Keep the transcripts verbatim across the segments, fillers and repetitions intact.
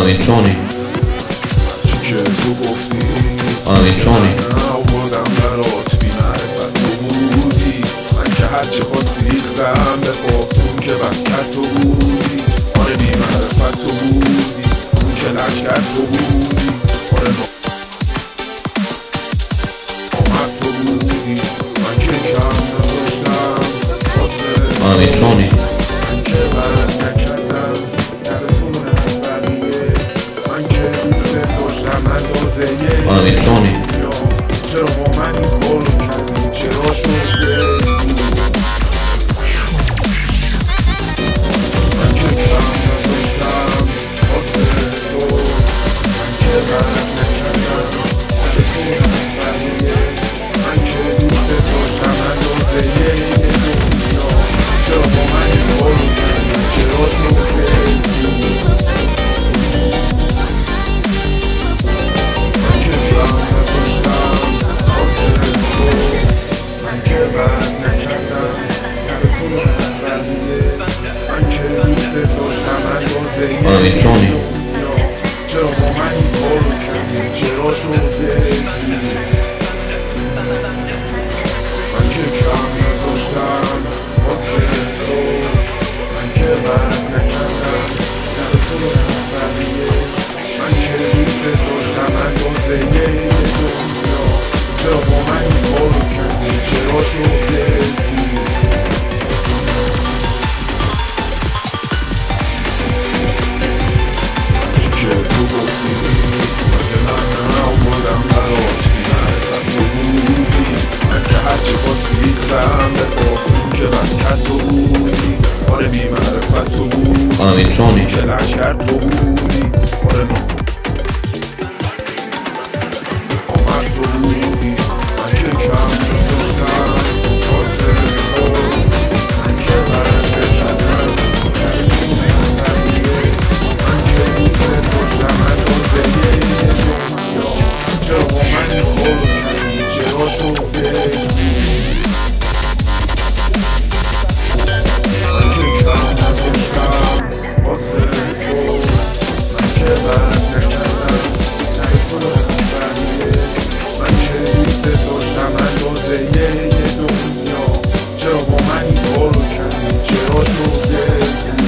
آمین تونی چی که تو گفتی آمین تونی آوردم برات بی معرفت تو بودی. من که هرچی خواستی ریختم به پا، اون که بکر تو بودی. آره بی معرفت تو بودی، اون که لشکر تو بودی. آره آمد تو بودی، من که کم نداشتم واسه آمین تونی من که برد نکردم نبتونم بقیه. من که دوست داشتم اندازه آمین تونی چرا با من این کارو کردی؟ چرا شده؟ من که کم نداشتم واسه تو، من که برد نکردم نبتونم بقیه. من که دوست داشتم اندازه دنیا، چرا با من این کارو کردی؟ چرا شده؟ من که کم نداشتم واسه تو، من که برد نکردم نبتونم بقیه. من که دوست داشتم اندازه آمین تونی دنیا، چرا با من این کارو کردی؟ چرا شده؟ من که کم نذاشتم واسه تو، من که برد نکردم نبتونم بقیه. من که دوست داشتم اندازه دنیا، چرا با من این کارو کردی؟ چرا شده؟ چی که تو گفتی مگه من آوردم برات بی معرفت تو بودی. من که هرچی خواستی ریختم به پا، اون که بکر تو بودی. آره بی معرفت تو بودی، آمین تونی که لشکر تو بودی. آره آمد تو بودی، من که کم نداشتم واسه تو. من که برد نکردم نبتونم بقیه. من که دوست داشتم اندازه دنیا، چرا با من این کارو کردی؟ چرا شده؟ من که کم نداشتم واسه تو، من که برد نکردم نبتونم بقیه. من که دوست داشتم اندازه دنیا، چرا با من این کارو کردی؟ چرا شده؟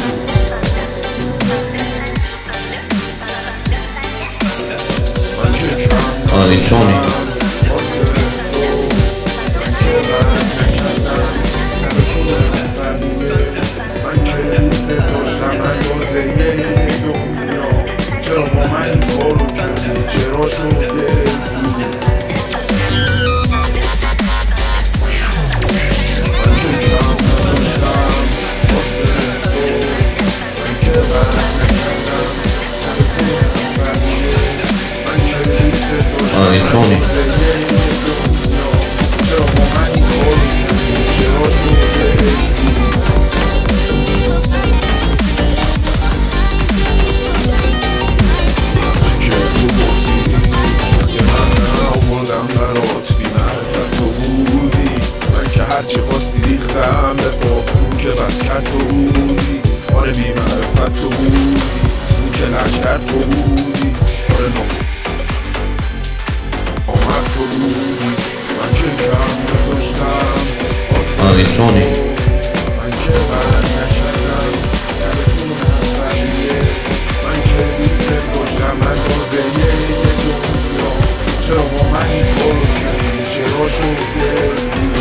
من که کم آمین تونی واسه تو، من که برد نکردم نبتونم بقیه. من که دوست داشتم اندازه دنیا، چرا با من این کارو کردی؟ چرا شده؟ من که کم نداشتم واسه تو، من که برد نکردم نبتونم بقیه. من که دوست داشتم آمین تونی اندازه دنیا، چرا با من این کارو کردی؟ چرا شده؟ چی که تو گفتی مگه من آوردم برات بی معرفت تو بودی. من که هرچی خواستی ریختم به پا، اون که بکر تو بودی. آره بی معرفت تو بودی، اون که لشکر تو بودی. آره آمد تو بودی، من که کم نداشتم واسه آمین تو. تونی من که برد نکردم نبتونم بقیه. من که دوست داشتم اندازه دنیا، چرا با من این کارو کردی؟ چرا شده؟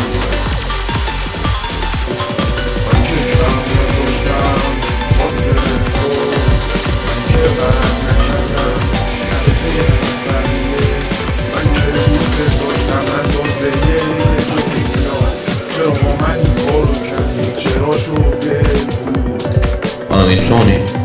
من که کم نداشتم واسه تو، من که برد نکردم نبتونم بقیه. من که دوست داشتم اندازه دنیا، چرا با من این کارو کردی؟ چرا شده؟ آمین تونی